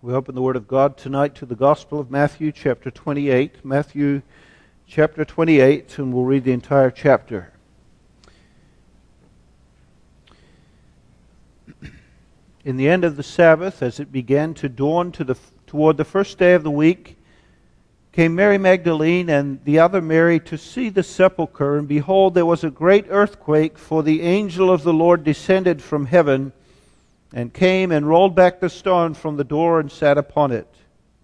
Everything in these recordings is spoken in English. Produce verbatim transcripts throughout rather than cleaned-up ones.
We open the Word of God tonight to the Gospel of Matthew, chapter twenty-eight. Matthew, chapter twenty-eight, and we'll read the entire chapter. In the end of the Sabbath, as it began to dawn to the, toward the first day of the week, came Mary Magdalene and the other Mary to see the sepulchre. And behold, there was a great earthquake, for the angel of the Lord descended from heaven, and came and rolled back the stone from the door and sat upon it.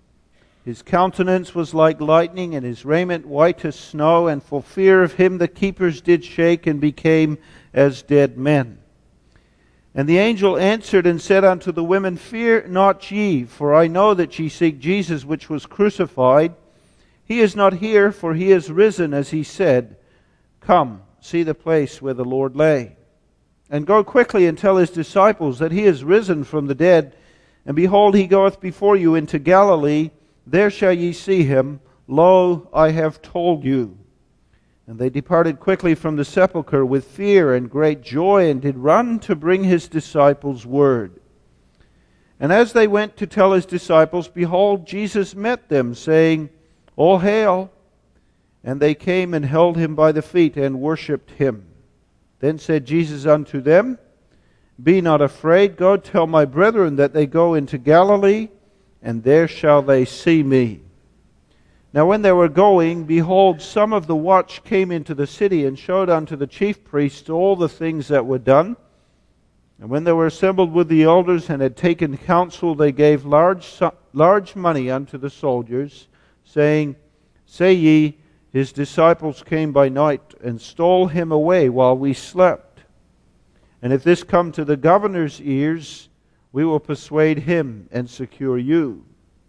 His countenance was like lightning, and his raiment white as snow, and for fear of him the keepers did shake, and became as dead men. And the angel answered and said unto the women, Fear not ye, for I know that ye seek Jesus which was crucified. He is not here, for he is risen, as he said. Come, see the place where the Lord lay. And go quickly and tell his disciples that he is risen from the dead. And behold, he goeth before you into Galilee. There shall ye see him. Lo, I have told you. And they departed quickly from the sepulchre with fear and great joy, and did run to bring his disciples word. And as they went to tell his disciples, behold, Jesus met them, saying, All hail! And they came and held him by the feet and worshipped him. Then said Jesus unto them, Be not afraid, go tell my brethren that they go into Galilee, and there shall they see me. Now when they were going, behold, some of the watch came into the city, and showed unto the chief priests all the things that were done. And when they were assembled with the elders, and had taken counsel, they gave large, large money unto the soldiers, saying, Say ye, His disciples came by night, and stole him away while we slept. And if this come to the governor's ears, we will persuade him and secure you.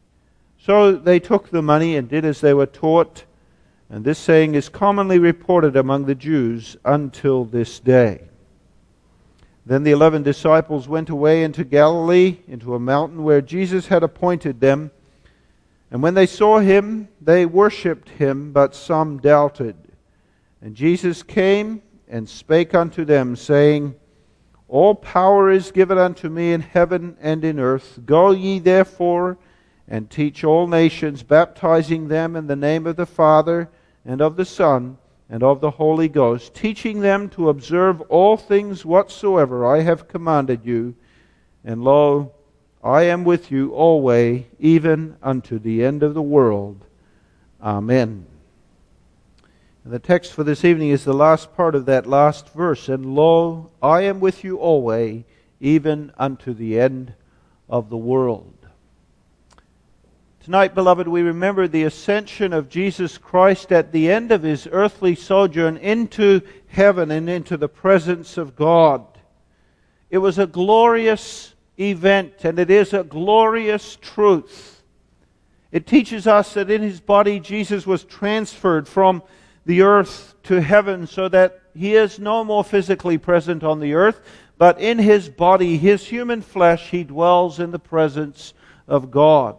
So they took the money and did as they were taught. And this saying is commonly reported among the Jews until this day. Then the eleven disciples went away into Galilee, into a mountain where Jesus had appointed them. And when they saw him, they worshipped him, but some doubted. And Jesus came and spake unto them, saying, All power is given unto me in heaven and in earth. Go ye therefore, and teach all nations, baptizing them in the name of the Father, and of the Son, and of the Holy Ghost, teaching them to observe all things whatsoever I have commanded you. And lo, I am with you always, even unto the end of the world. Amen. And the text for this evening is the last part of that last verse. And lo, I am with you always, even unto the end of the world. Tonight, beloved, we remember the ascension of Jesus Christ at the end of his earthly sojourn into heaven and into the presence of God. It was a glorious event, and it is a glorious truth. It teaches us that in his body Jesus was transferred from the earth to heaven, so that he is no more physically present on the earth, but in his body, his human flesh, he dwells in the presence of God.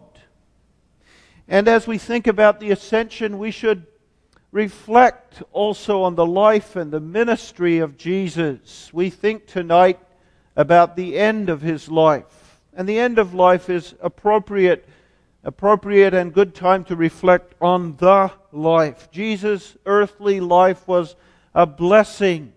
And as we think about the ascension, we should reflect also on the life and the ministry of Jesus. We think tonight about the end of his life. And the end of life is appropriate, appropriate and good time to reflect on the life. Jesus' earthly life was a blessing.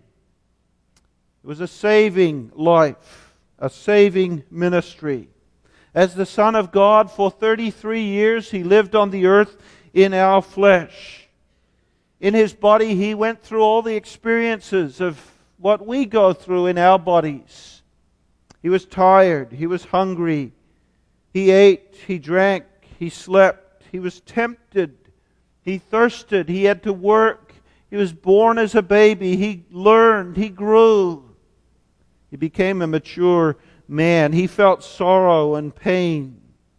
It was a saving life, a saving ministry. As the Son of God, for thirty-three years, he lived on the earth in our flesh. In his body, he went through all the experiences of what we go through in our bodies. He was tired, he was hungry, he ate, he drank, he slept, he was tempted, he thirsted, he had to work, he was born as a baby, he learned, he grew. He became a mature man. He felt sorrow and pain.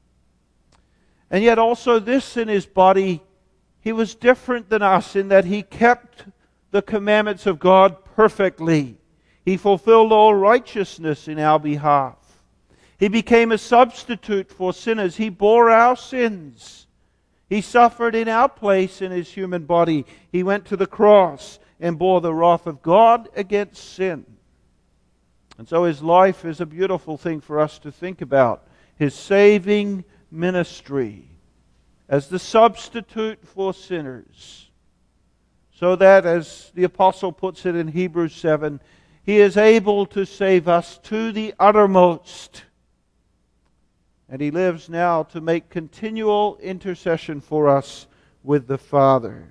And yet also this in his body, he was different than us in that he kept the commandments of God perfectly. He fulfilled all righteousness in our behalf. He became a substitute for sinners. He bore our sins. He suffered in our place in his human body. He went to the cross and bore the wrath of God against sin. And so his life is a beautiful thing for us to think about. His saving ministry as the substitute for sinners, so that, as the apostle puts it in Hebrews seven, He is able to save us to the uttermost. And He lives now to make continual intercession for us with the Father.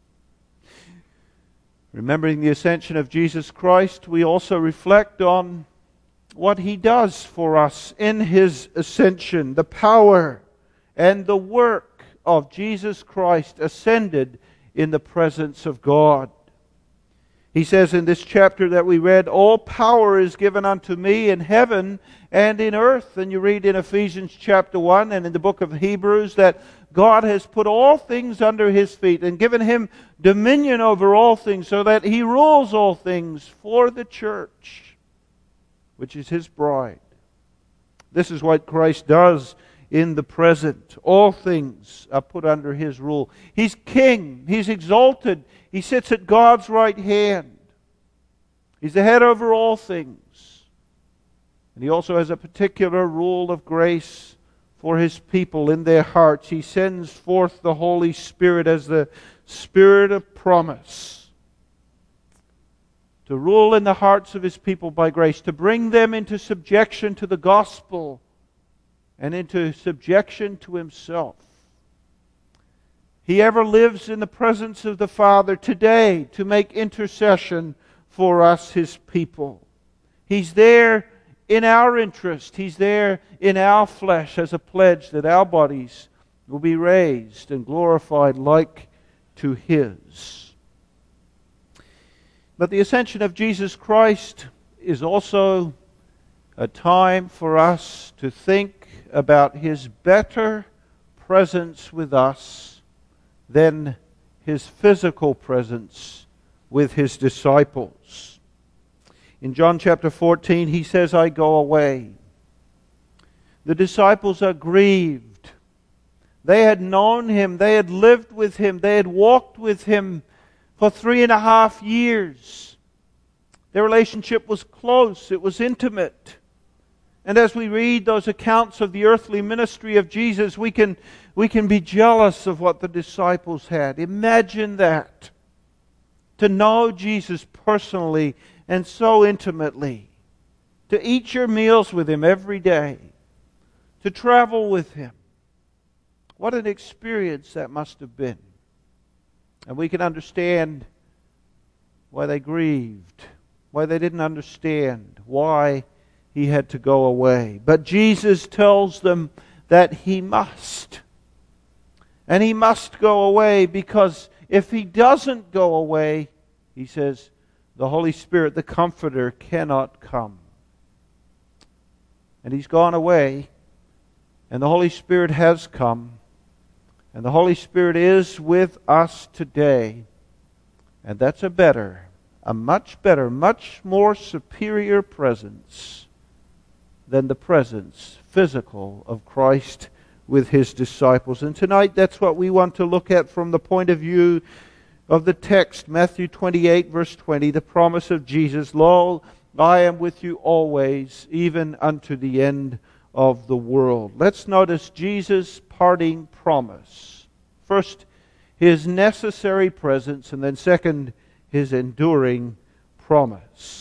Remembering the ascension of Jesus Christ, we also reflect on what He does for us in His ascension, the power and the work of Jesus Christ ascended in the presence of God. He says in this chapter that we read, all power is given unto me in heaven and in earth. And you read in Ephesians chapter one and in the book of Hebrews that God has put all things under His feet and given Him dominion over all things, so that He rules all things for the church, which is His bride. This is what Christ does in the present. All things are put under His rule. He's king. He's exalted. He sits at God's right hand. He's the head over all things. And He also has a particular rule of grace for His people in their hearts. He sends forth the Holy Spirit as the Spirit of promise to rule in the hearts of His people by grace, to bring them into subjection to the gospel and into subjection to Himself. He ever lives in the presence of the Father today to make intercession for us, His people. He's there in our interest. He's there in our flesh as a pledge that our bodies will be raised and glorified like to His. But the ascension of Jesus Christ is also a time for us to think about His better presence with us than His physical presence with His disciples. In John chapter fourteen, He says, I go away. The disciples are grieved. They had known Him. They had lived with Him. They had walked with Him for three and a half years. Their relationship was close. It was intimate. And as we read those accounts of the earthly ministry of Jesus, we can, we can be jealous of what the disciples had. Imagine that. To know Jesus personally and so intimately. To eat your meals with Him every day. To travel with Him. What an experience that must have been. And we can understand why they grieved. Why they didn't understand. Why He had to go away. But Jesus tells them that He must. And He must go away, because if He doesn't go away, He says, the Holy Spirit, the Comforter, cannot come. And He's gone away, and the Holy Spirit has come, and the Holy Spirit is with us today. And that's a better, a much better, much more superior presence than the presence, physical, of Christ with His disciples. And tonight that's what we want to look at from the point of view of the text, Matthew twenty-eight, verse twenty, the promise of Jesus, Lo, I am with you always, even unto the end of the world. Let's notice Jesus' parting promise. First, His necessary presence, and then second, His enduring promise.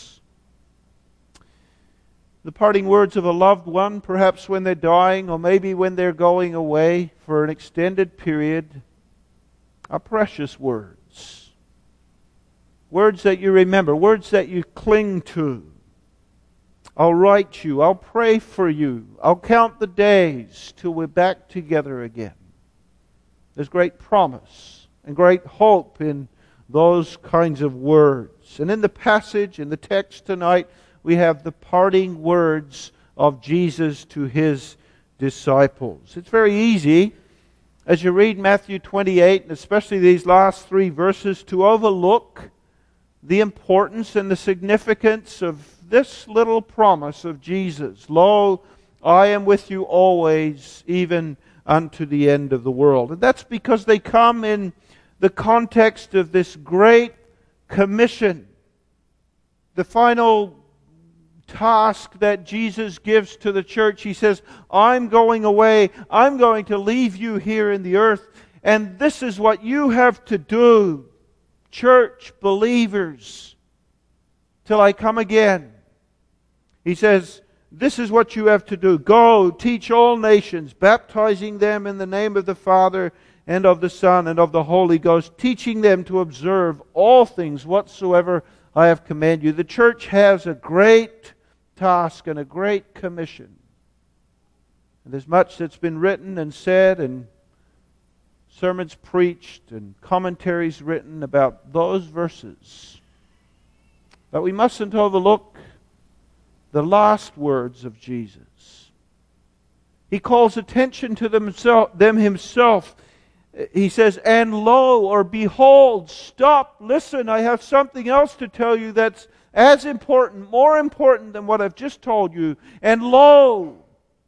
The parting words of a loved one, perhaps when they're dying, or maybe when they're going away for an extended period, are precious words. Words that you remember, words that you cling to. I'll write you, I'll pray for you, I'll count the days till we're back together again. There's great promise and great hope in those kinds of words. And in the passage, in the text tonight, we have the parting words of Jesus to His disciples. It's very easy, as you read Matthew twenty-eight, and especially these last three verses, to overlook the importance and the significance of this little promise of Jesus. Lo, I am with you always, even unto the end of the world. And that's because they come in the context of this great commission. The final task that Jesus gives to the church. He says, I'm going away. I'm going to leave you here in the earth. And this is what you have to do, church believers, till I come again. He says, this is what you have to do. Go, teach all nations, baptizing them in the name of the Father and of the Son and of the Holy Ghost, teaching them to observe all things whatsoever I have commanded you. The church has a great task and a great commission. And there's much that's been written and said, and sermons preached, and commentaries written about those verses. But we mustn't overlook the last words of Jesus. He calls attention to them himself. He says, and lo, or behold, stop, listen, I have something else to tell you that's as important, more important than what I've just told you. And lo,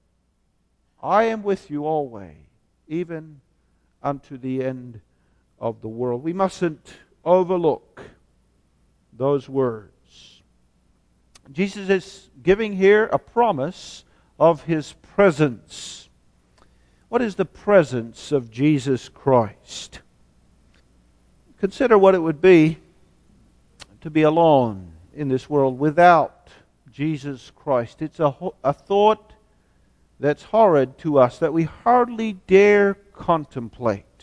I am with you always, even unto the end of the world. We mustn't overlook those words. Jesus is giving here a promise of His presence. What is the presence of Jesus Christ? Consider what it would be to be alone in this world without Jesus Christ. It's a, a thought that's horrid to us, that we hardly dare contemplate.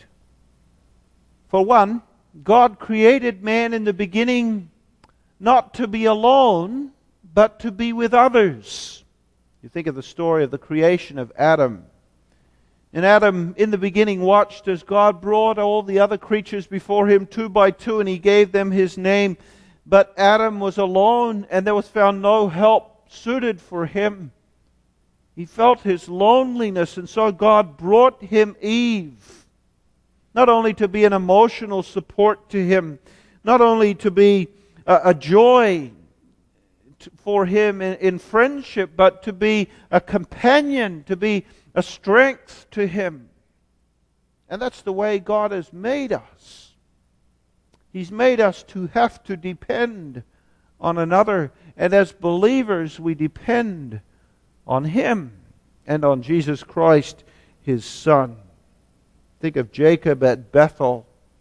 For one, God created man in the beginning not to be alone, but to be with others. You think of the story of the creation of Adam. And Adam, in the beginning, watched as God brought all the other creatures before him two by two, and He gave them his name. But Adam was alone, and there was found no help suited for him. He felt his loneliness, and so God brought him Eve. Not only to be an emotional support to him, not only to be a, a joy for him in, in friendship, but to be a companion, to be a strength to him. And that's the way God has made us. He's made us to have to depend on another. And as believers, we depend on Him and on Jesus Christ, His Son. Think of Jacob at Bethel,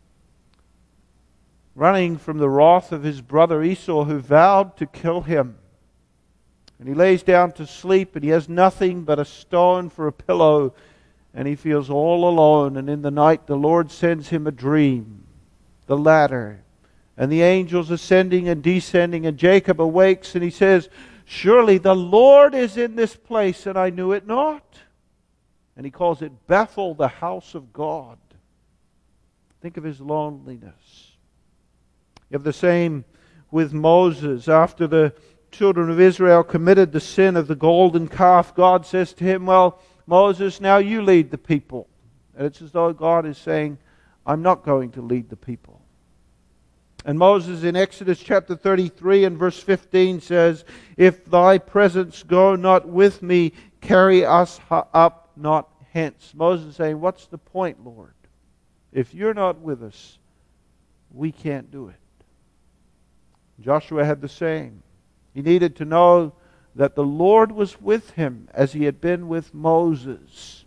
running from the wrath of his brother Esau, who vowed to kill him. And he lays down to sleep, and he has nothing but a stone for a pillow, and he feels all alone. And in the night the Lord sends him a dream, the ladder, and the angels ascending and descending, and Jacob awakes, and he says, surely the Lord is in this place, and I knew it not. And he calls it Bethel, the house of God. Think of his loneliness. You have the same with Moses. After the children of Israel committed the sin of the golden calf, God says to him, well, Moses, now you lead the people. And it's as though God is saying, I'm not going to lead the people. And Moses in Exodus chapter thirty-three and verse fifteen says, if thy presence go not with me, carry us up not hence. Moses is saying, what's the point, Lord? If you're not with us, we can't do it. Joshua had the same. He needed to know that the Lord was with him as He had been with Moses.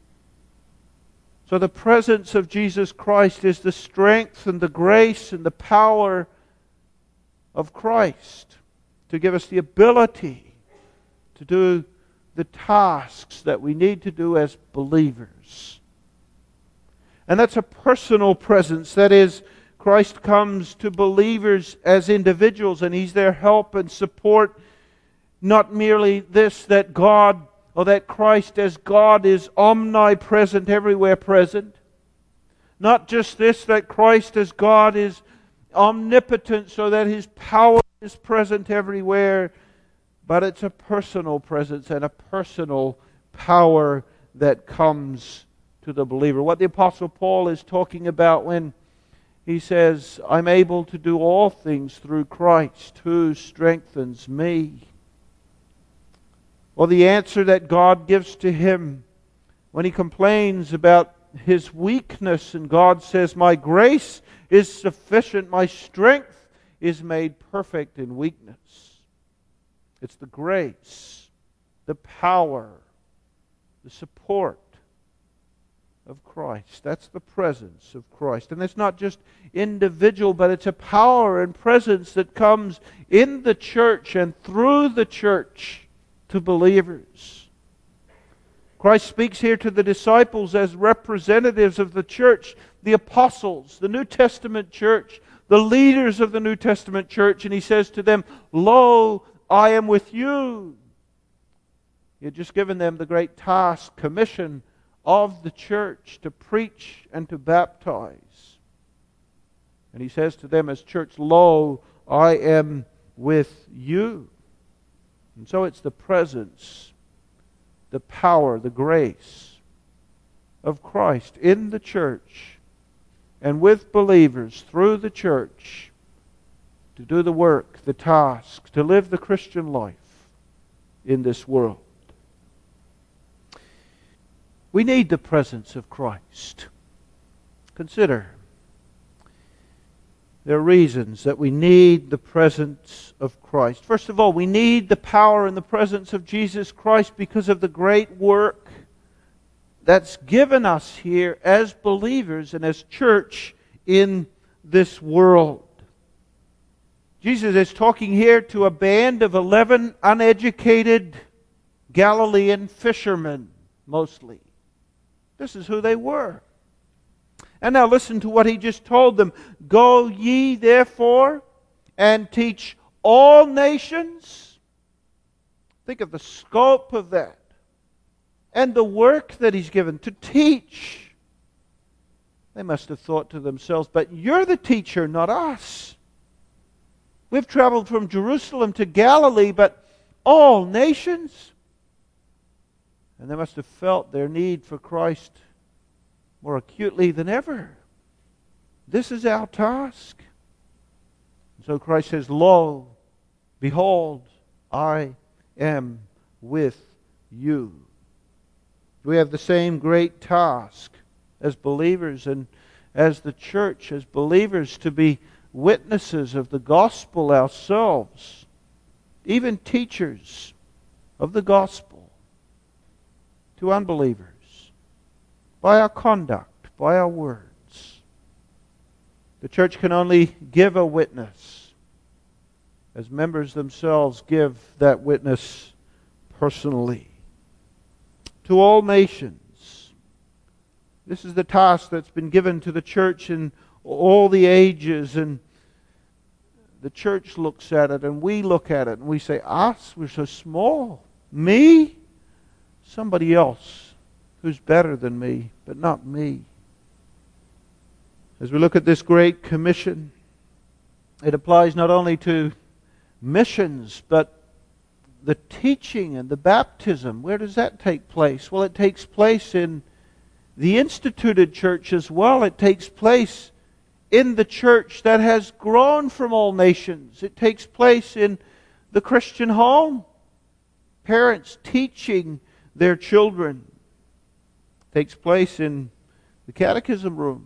So the presence of Jesus Christ is the strength and the grace and the power of Christ to give us the ability to do the tasks that we need to do as believers. And that's a personal presence. That is, Christ comes to believers as individuals, and He's their help and support. Not merely this, that God, or that Christ as God is omnipresent, everywhere present. Not just this, that Christ as God is omnipotent, so that His power is present everywhere. But it's a personal presence and a personal power that comes to the believer. What the Apostle Paul is talking about when he says, I'm able to do all things through Christ who strengthens me. Or the answer that God gives to him when he complains about his weakness, and God says, my grace is sufficient, my strength is made perfect in weakness. It's the grace, the power, the support of Christ. That's the presence of Christ. And it's not just individual, but it's a power and presence that comes in the church and through the church to believers. Christ speaks here to the disciples as representatives of the church, the apostles, the New Testament church, the leaders of the New Testament church, and He says to them, "Lo, I am with you." He had just given them the great task, commission of the church to preach and to baptize. And He says to them as church, "Lo, I am with you." And so it's the presence, the power, the grace of Christ in the church and with believers through the church to do the work, the task, to live the Christian life in this world. We need the presence of Christ. Consider, there are reasons that we need the presence of Christ. First of all, we need the power and the presence of Jesus Christ because of the great work that's given us here as believers and as church in this world. Jesus is talking here to a band of eleven uneducated Galilean fishermen, mostly. This is who they were. And now listen to what He just told them. "Go ye therefore and teach all nations." Think of the scope of that. And the work that He's given to teach. They must have thought to themselves, "But you're the teacher, not us. We've traveled from Jerusalem to Galilee, but all nations." And they must have felt their need for Christ more acutely than ever. This is our task. So Christ says, "Lo, behold, I am with you." We have the same great task as believers and as the church, as believers, to be witnesses of the gospel ourselves, even teachers of the gospel to unbelievers, by our conduct, by our words. The church can only give a witness as members themselves give that witness personally. To all nations. This is the task that's been given to the church in all the ages, and the church looks at it and we look at it and we say, "Us? We're so small. Me? Somebody else who's better than me, but not me." As we look at this great commission, it applies not only to missions, but the teaching and the baptism. Where does that take place? Well, it takes place in the instituted church as well. It takes place in the church that has grown from all nations. It takes place in the Christian home. Parents teaching their children. It takes place in the catechism room,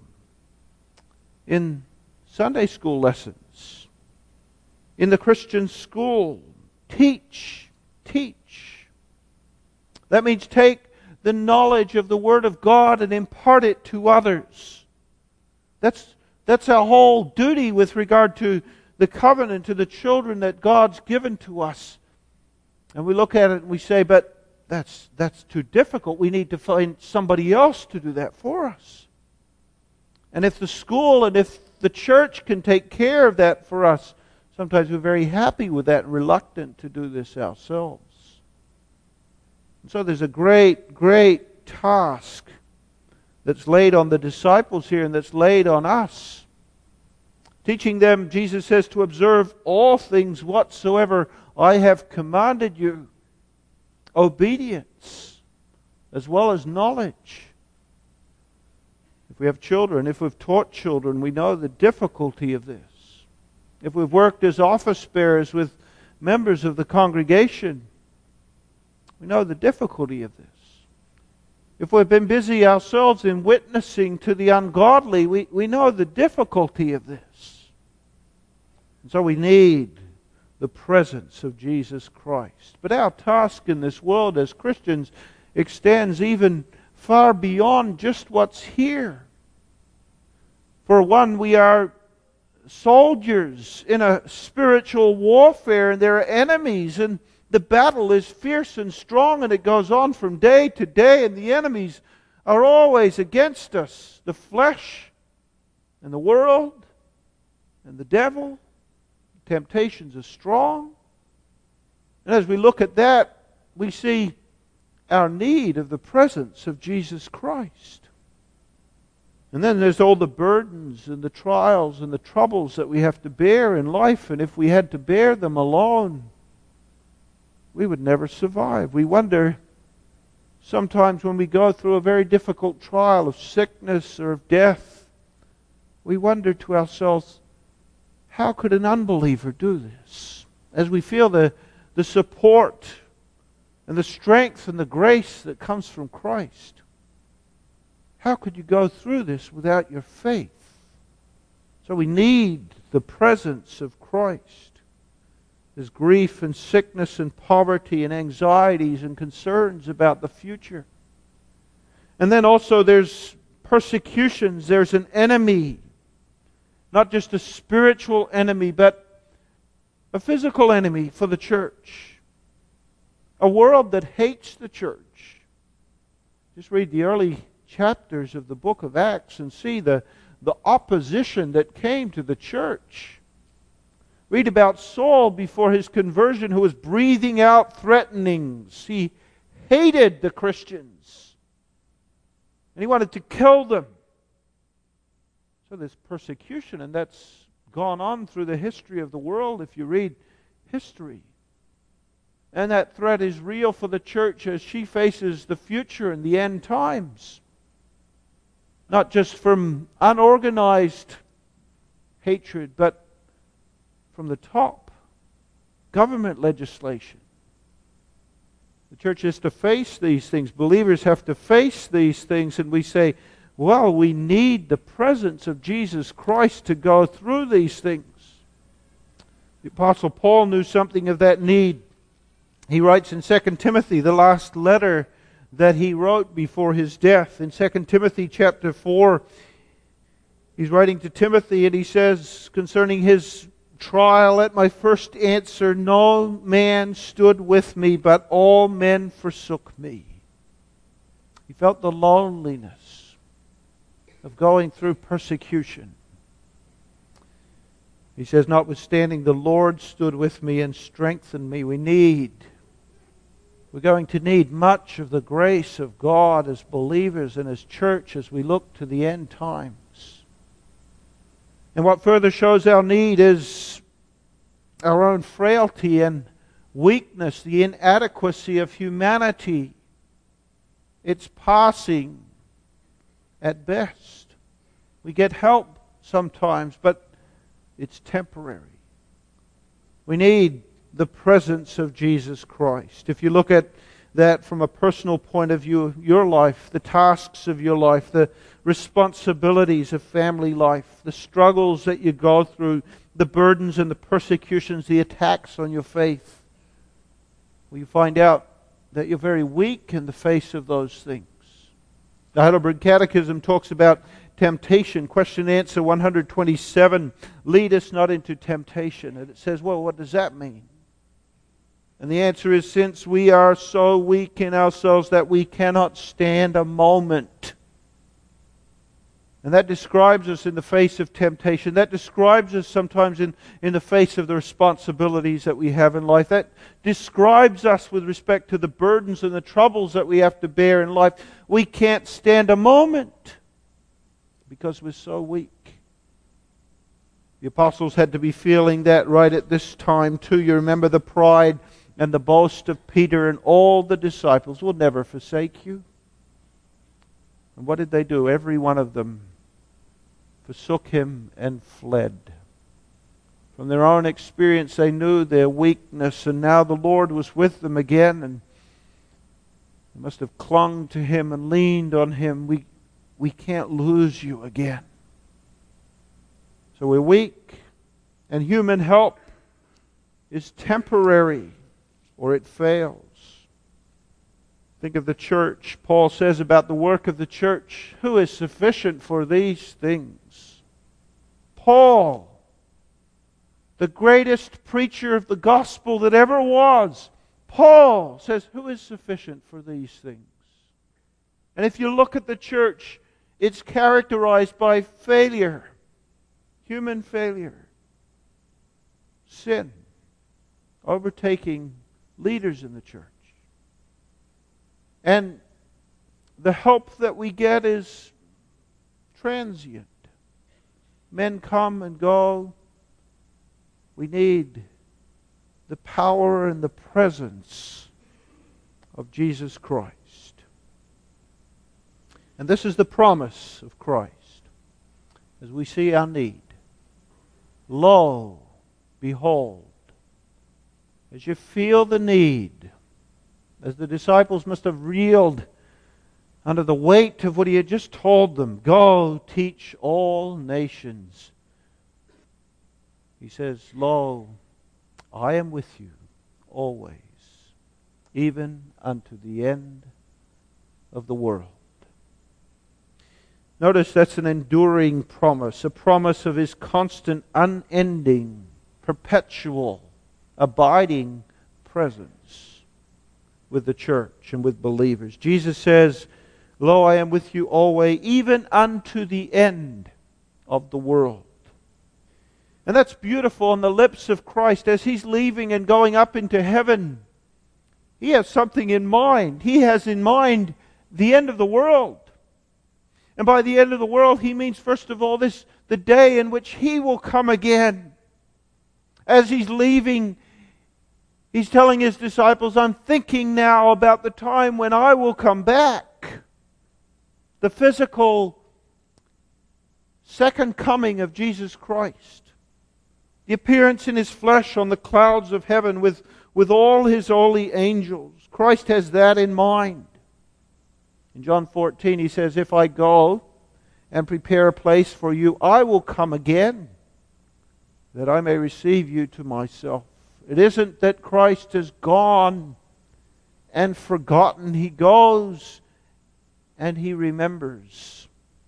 in Sunday school lessons, in the Christian school. Teach, teach. That means take the knowledge of the Word of God and impart it to others. That's, that's our whole duty with regard to the covenant, to the children that God's given to us. And we look at it and we say, "But that's, that's too difficult. We need to find somebody else to do that for us." And if the school and if the church can take care of that for us, sometimes we're very happy with that and reluctant to do this ourselves. And so there's a great, great task that's laid on the disciples here and that's laid on us. Teaching them, Jesus says, to observe all things whatsoever I have commanded you. Obedience as well as knowledge. If we have children, if we've taught children, we know the difficulty of this. If we've worked as office bearers with members of the congregation, we know the difficulty of this. If we've been busy ourselves in witnessing to the ungodly, we, we know the difficulty of this. And so we need the presence of Jesus Christ. But our task in this world as Christians extends even far beyond just what's here. For one, we are soldiers in a spiritual warfare, and there are enemies, and the battle is fierce and strong, and it goes on from day to day, and the enemies are always against us. The flesh and the world and the devil. Temptations are strong. And as we look at that, we see our need of the presence of Jesus Christ. And then there's all the burdens and the trials and the troubles that we have to bear in life. And if we had to bear them alone, we would never survive. We wonder sometimes when we go through a very difficult trial of sickness or of death, we wonder to ourselves, how could an unbeliever do this? As we feel the, the support and the strength and the grace that comes from Christ, how could you go through this without your faith? So we need the presence of Christ. There's grief and sickness and poverty and anxieties and concerns about the future. And then also there's persecutions. There's an enemy. Not just a spiritual enemy, but a physical enemy for the church. A world that hates the church. Just read the early chapters of the book of Acts and see the, the opposition that came to the church. Read about Saul before his conversion, who was breathing out threatenings. He hated the Christians. And he wanted to kill them. So there's persecution, and that's gone on through the history of the world if you read history. And that threat is real for the church as she faces the future and the end times. Not just from unorganized hatred, but from the top. Government legislation. The church has to face these things. Believers have to face these things, and we say, well, we need the presence of Jesus Christ to go through these things. The Apostle Paul knew something of that need. He writes in Second Timothy, the last letter that he wrote before his death. In Second Timothy chapter four, he's writing to Timothy, and he says concerning his trial, at my first answer, no man stood with me, but all men forsook me. He felt the loneliness of going through persecution. He says, notwithstanding, the Lord stood with me and strengthened me. We need, we're going to need much of the grace of God as believers and as church as we look to the end times. And what further shows our need is our own frailty and weakness, the inadequacy of humanity. It's passing at best. We get help sometimes, but it's temporary. We need the presence of Jesus Christ. If you look at that from a personal point of view, your life, the tasks of your life, the responsibilities of family life, the struggles that you go through, the burdens and the persecutions, the attacks on your faith, well, you find out that you're very weak in the face of those things. The Heidelberg Catechism talks about temptation. Question and answer one hundred twenty-seven, lead us not into temptation. And it says, well, what does that mean? And the answer is, since we are so weak in ourselves that we cannot stand a moment. And that describes us in the face of temptation. That describes us sometimes in, in the face of the responsibilities that we have in life. That describes us with respect to the burdens and the troubles that we have to bear in life. We can't stand a moment because we're so weak. The apostles had to be feeling that right at this time too. You remember the pride and the boast of Peter, and all the disciples will never forsake you. And what did they do? Every one of them forsook him and fled. From their own experience, they knew their weakness, and now the Lord was with them again, and they must have clung to him and leaned on him. We, we can't lose you again. So we're weak, and human help is temporary or it fails. Think of the church. Paul says about the work of the church, who is sufficient for these things? Paul, the greatest preacher of the gospel that ever was. Paul says, who is sufficient for these things? And if you look at the church, it's characterized by failure, human failure, sin, overtaking leaders in the church. And the help that we get is transient. Men come and go. We need the power and the presence of Jesus Christ. And this is the promise of Christ as we see our need. Lo, behold, as you feel the need, as the disciples must have reeled under the weight of what He had just told them, go teach all nations. He says, lo, I am with you always, even unto the end of the world. Notice that's an enduring promise, a promise of His constant, unending, perpetual, abiding presence with the church and with believers. Jesus says, lo, I am with you always, even unto the end of the world. And that's beautiful on the lips of Christ as He's leaving and going up into heaven. He has something in mind. He has in mind the end of the world. And by the end of the world, He means, first of all, this the day in which He will come again. As He's leaving, He's telling His disciples, I'm thinking now about the time when I will come back. The physical second coming of Jesus Christ. The appearance in His flesh on the clouds of heaven with, with all His holy angels. Christ has that in mind. In John fourteen, He says, if I go and prepare a place for you, I will come again, that I may receive you to myself. It isn't that Christ has gone and forgotten. He goes and He remembers.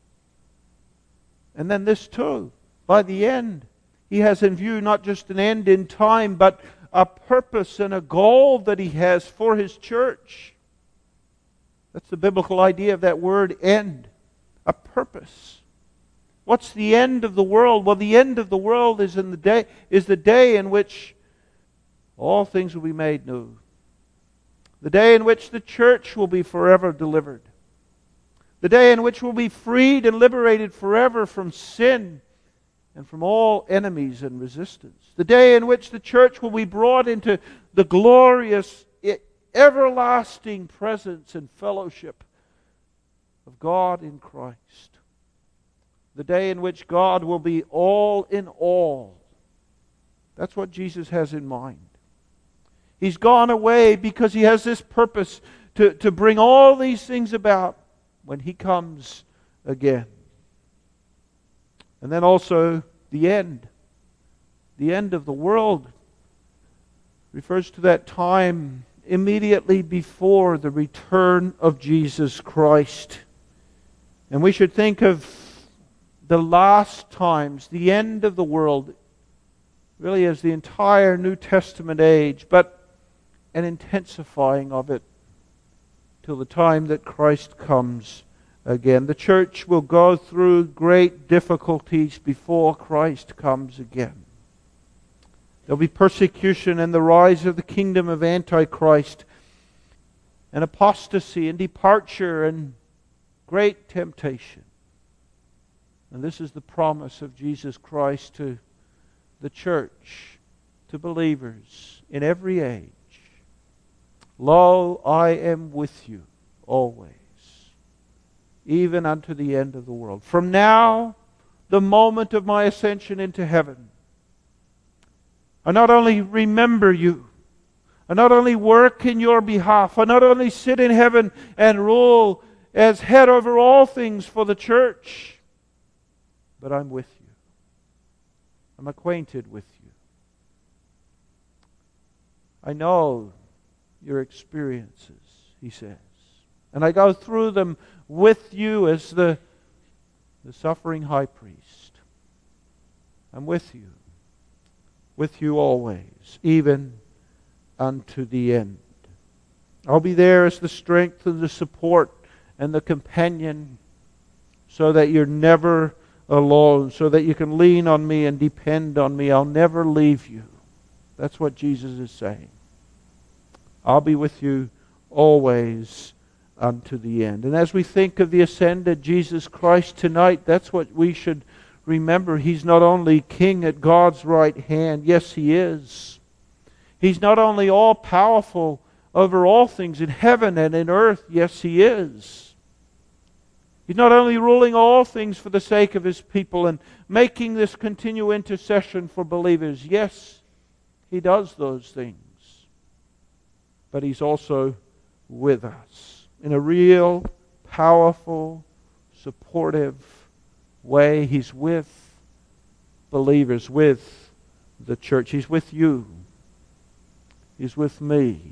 And then this too, by the end, He has in view not just an end in time, but a purpose and a goal that He has for His church. That's the biblical idea of that word end. A purpose. What's the end of the world? Well, the end of the world is in the day is the day in which all things will be made new. The day in which the church will be forever delivered. The day in which we'll be freed and liberated forever from sin and from all enemies and resistance. The day in which the church will be brought into the glorious, everlasting presence and fellowship of God in Christ. The day in which God will be all in all. That's what Jesus has in mind. He's gone away because He has this purpose to, to bring all these things about when He comes again. And then also the end. The end of the world refers to that time immediately before the return of Jesus Christ. And we should think of the last times, the end of the world, really as the entire New Testament age, but an intensifying of it till the time that Christ comes again. The church will go through great difficulties before Christ comes again. There'll be persecution and the rise of the kingdom of Antichrist, and apostasy and departure and great temptation. And this is the promise of Jesus Christ to the church, to believers in every age. Lo, I am with you always, even unto the end of the world. From now, the moment of my ascension into heaven, I not only remember you, I not only work in your behalf, I not only sit in heaven and rule as head over all things for the church, but I'm with you. I'm acquainted with you. I know your experiences, he says. And I go through them with you as the, the suffering high priest. I'm with you. With you always, even unto the end. I'll be there as the strength and the support and the companion, so that you're never alone, so that you can lean on me and depend on me. I'll never leave you. That's what Jesus is saying. I'll be with you always unto the end. And as we think of the ascended Jesus Christ tonight, that's what we should remember. He's not only King at God's right hand. Yes, He is. He's not only all-powerful over all things in heaven and in earth. Yes, He is. He's not only ruling all things for the sake of His people and making this continual intercession for believers. Yes, He does those things. But He's also with us in a real, powerful, supportive way. He's with believers, with the church. He's with you. He's with me.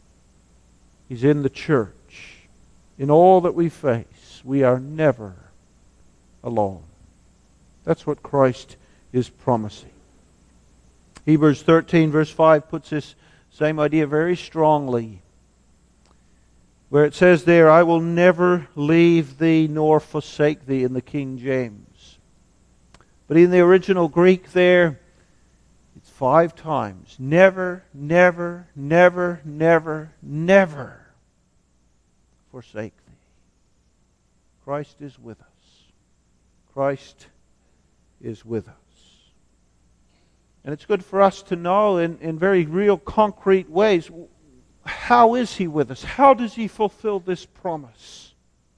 He's in the church. In all that we face, we are never alone. That's what Christ is promising. Hebrews thirteen verse five puts this same idea very strongly, where it says there, I will never leave thee nor forsake thee, in the King James. But in the original Greek there, it's five times. Never, never, never, never, never forsake thee. Christ is with us. Christ is with us. And it's good for us to know in, in very real, concrete ways, how is He with us? How does He fulfill this promise?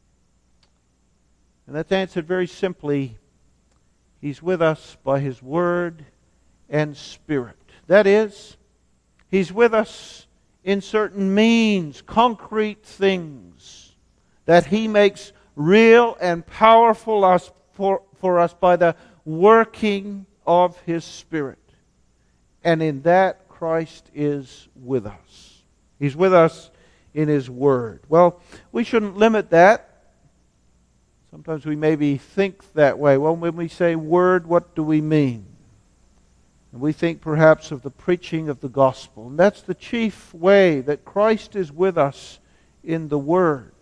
And that's answered very simply. He's with us by His Word and Spirit. That is, He's with us in certain means, concrete things, that He makes real and powerful us for, for us by the working of His Spirit. And in that, Christ is with us. He's with us in His Word. Well, we shouldn't limit that. Sometimes we maybe think that way. Well, when we say Word, what do we mean? And we think perhaps of the preaching of the gospel. And that's the chief way that Christ is with us, in the Word.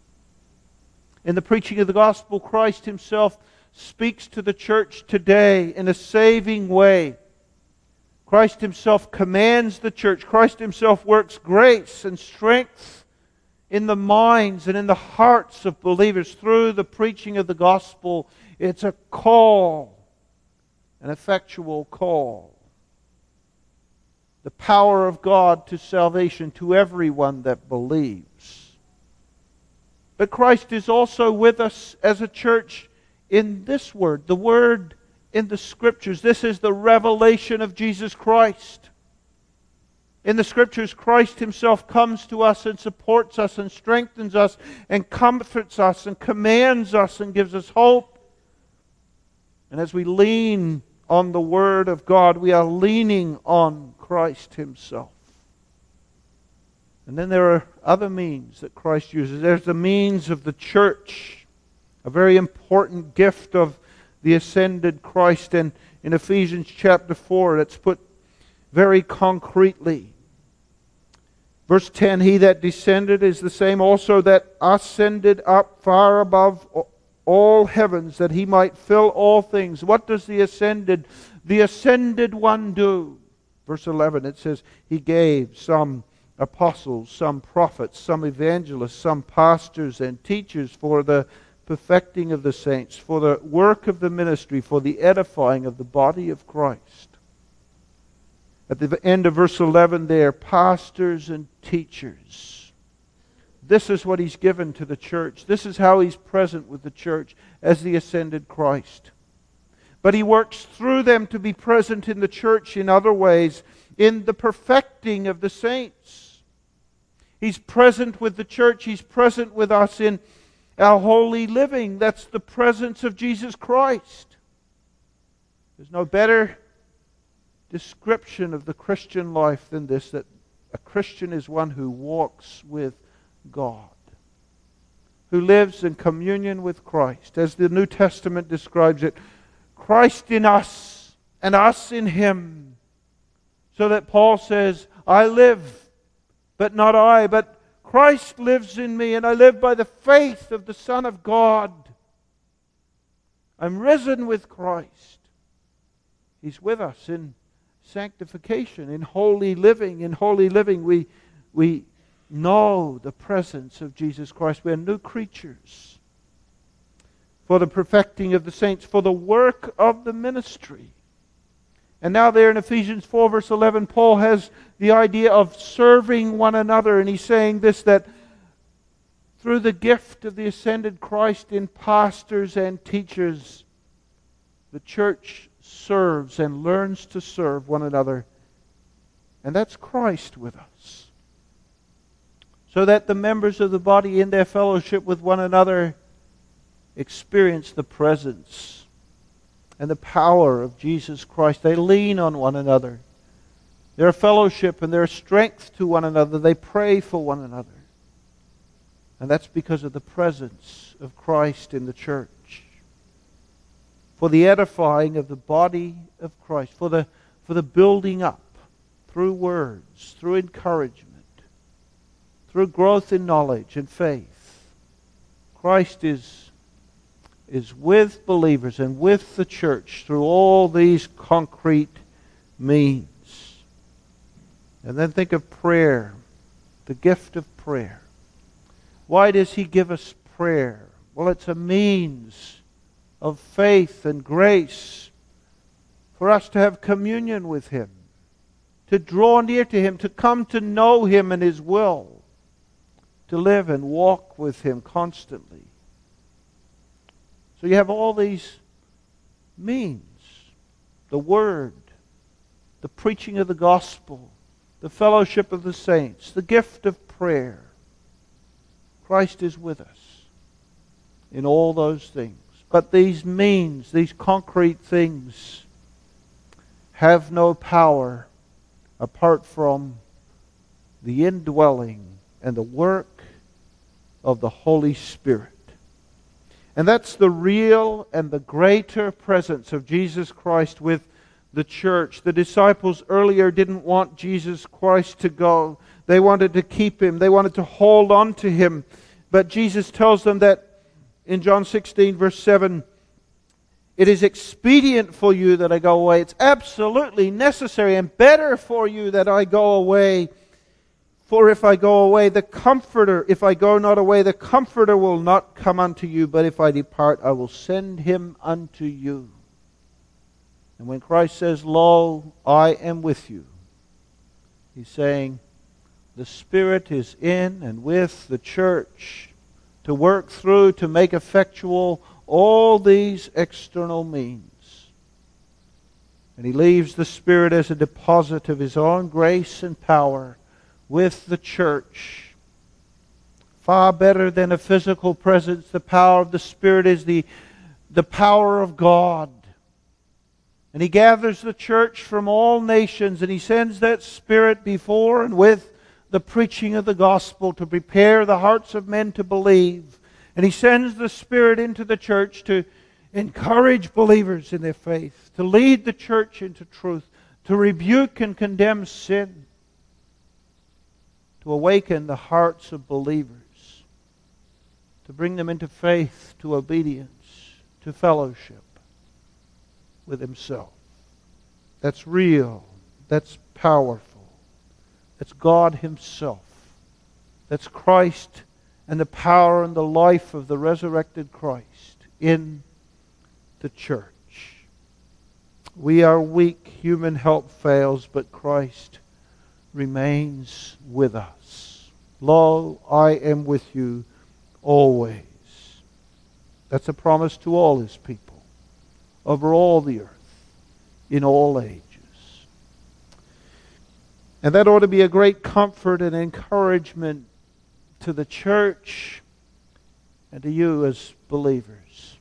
In the preaching of the gospel, Christ Himself speaks to the church today in a saving way. Christ Himself commands the church. Christ Himself works grace and strength in the minds and in the hearts of believers through the preaching of the gospel. It's a call, an effectual call. The power of God to salvation to everyone that believes. But Christ is also with us as a church in this Word, the Word in the Scriptures. This is the revelation of Jesus Christ. In the Scriptures, Christ Himself comes to us and supports us and strengthens us and comforts us and commands us and gives us hope. And as we lean on the Word of God, we are leaning on Christ Himself. And then there are other means that Christ uses. There's the means of the church, a very important gift of the ascended Christ. And in Ephesians chapter four, it's put very concretely. Verse ten, He that descended is the same also that ascended up far above all heavens, that He might fill all things. What does the ascended, the ascended one do? Verse eleven, it says, He gave some apostles, some prophets, some evangelists, some pastors and teachers for the perfecting of the saints, for the work of the ministry, for the edifying of the body of Christ. At the end of verse eleven there, pastors and teachers. This is what He's given to the church. This is how He's present with the church as the ascended Christ. But He works through them to be present in the church in other ways, in the perfecting of the saints. He's present with the church. He's present with us in our holy living. That's the presence of Jesus Christ. There's no better description of the Christian life than this, that A Christian is one who walks with God, who lives in communion with Christ. As the New Testament describes it, Christ in us and us in Him. So that Paul says, I live, but not I, but Christ lives in me, and I live by the faith of the Son of God. I'm risen with Christ. He's with us in sanctification, in holy living. In holy living, we, we know the presence of Jesus Christ. We are new creatures. For the perfecting of the saints, for the work of the ministry. And now there in Ephesians four verse eleven, Paul has the idea of serving one another. And he's saying this, that through the gift of the ascended Christ in pastors and teachers, the church serves and learns to serve one another. And that's Christ with us. So that the members of the body in their fellowship with one another experience the presence and the power of Jesus Christ. They lean on one another. Their fellowship and their strength to one another. They pray for one another. And that's because of the presence of Christ in the church. For the edifying of the body of Christ. For the, for the building up through words, through encouragement, through growth in knowledge and faith. Christ is is with believers and with the church through all these concrete means. And then think of prayer, the gift of prayer. Why does He give us prayer? Well, it's a means of faith and grace for us to have communion with Him, to draw near to Him, to come to know Him and His will, to live and walk with Him constantly. So you have all these means. The Word, the preaching of the gospel, the fellowship of the saints, the gift of prayer. Christ is with us in all those things. But these means, these concrete things, have no power apart from the indwelling and the work of the Holy Spirit. And that's the real and the greater presence of Jesus Christ with the church. The disciples earlier didn't want Jesus Christ to go. They wanted to keep Him. They wanted to hold on to Him. But Jesus tells them that in John sixteen verse seven, it is expedient for you that I go away. It's absolutely necessary and better for you that I go away. For if I go away, the Comforter, if I go not away, the Comforter will not come unto you. But if I depart, I will send Him unto you. And when Christ says, Lo, I am with you, He's saying, the Spirit is in and with the church to work through, to make effectual all these external means. And He leaves the Spirit as a deposit of His own grace and power with the church. Far better than a physical presence, the power of the Spirit is the, the power of God. And He gathers the church from all nations, and He sends that Spirit before and with the preaching of the gospel to prepare the hearts of men to believe. And He sends the Spirit into the church to encourage believers in their faith, to lead the church into truth, to rebuke and condemn sin, to awaken the hearts of believers, to bring them into faith, to obedience, to fellowship with Himself. That's real. That's powerful. That's God Himself. That's Christ and the power and the life of the resurrected Christ in the church. We are weak. Human help fails, but Christ remains with us. Lo, I am with you always. That's a promise to all His people, over all the earth, in all ages. And that ought to be a great comfort and encouragement to the church and to you as believers.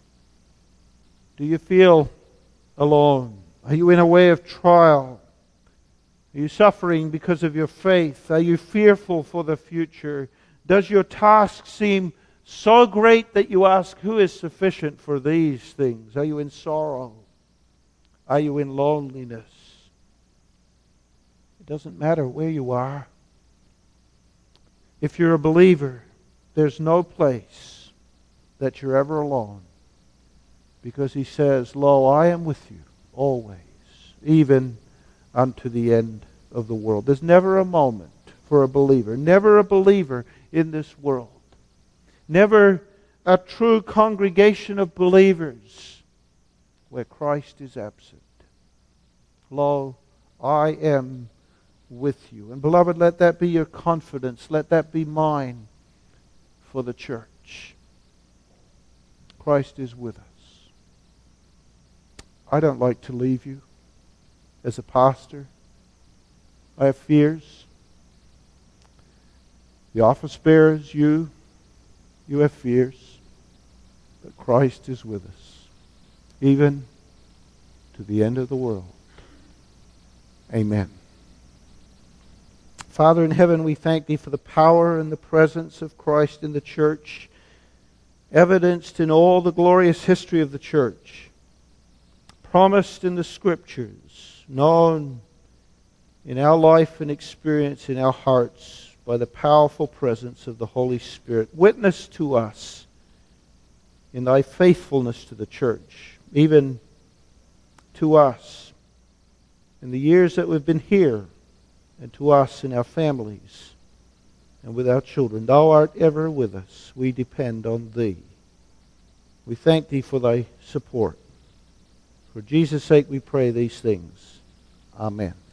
Do you feel alone? Are you in a way of trial? Are you suffering because of your faith? Are you fearful for the future? Does your task seem so great that you ask, who is sufficient for these things? Are you in sorrow? Are you in loneliness? It doesn't matter where you are. If you're a believer, there's no place that you're ever alone. Because he says, lo, I am with you always, even unto the end of the world. There's never a moment for a believer, never a believer in this world, never a true congregation of believers where Christ is absent. Lo, I am with you. And beloved, let that be your confidence. Let that be mine for the church. Christ is with us. I don't like to leave you as a pastor. I have fears. The office bearers, you, you have fears. But Christ is with us, even to the end of the world. Amen. Father in heaven, we thank Thee for the power and the presence of Christ in the church, evidenced in all the glorious history of the church, promised in the Scriptures, known in our life and experience in our hearts by the powerful presence of the Holy Spirit. Witness to us in Thy faithfulness to the church, even to us in the years that we've been here, and to us in our families and with our children. Thou art ever with us. We depend on Thee. We thank Thee for Thy support. For Jesus' sake we pray these things. Amen.